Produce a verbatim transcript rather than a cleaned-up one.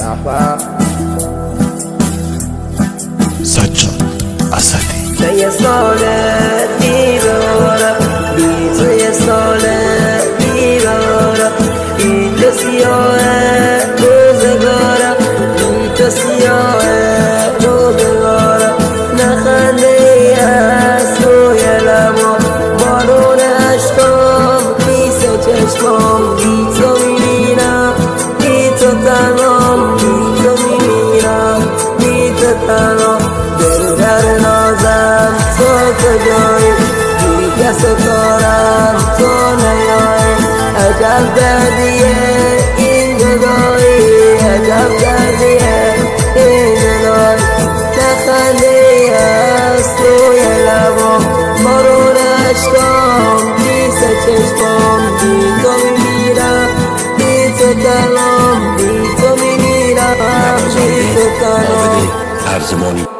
سجاد اسدی تو یه سال بیگارم بی تو یه سال بیگارم بی تو سیاه روزگارم بی تو سیاه روزگارم نخنده ای از روی لبام بارون عشقام میسه چشمام بی تو میمیرم بی تو تنهام بی تو میمیرم بی تو تنهام دل در نازم تو کجایی بی کس و کارم تو نیایی عجب دردیه این جدایی عجب دردیه این جدایی نخنده ای از روی لبام بارون عشقام میسه چشمام بی تو میمیرم بی تو تنهام بی تو میمیرم بی تو تنهام ترجمانی